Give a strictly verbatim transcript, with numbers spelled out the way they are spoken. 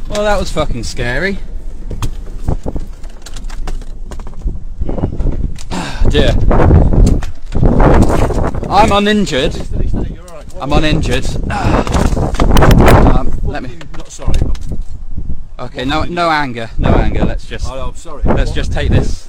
Well, that was fucking scary. Dear. I'm uninjured. I'm uninjured. Um, let me. Not sorry. Okay, no, no anger, no anger. Let's just. Oh, I'm sorry. Let's just take this.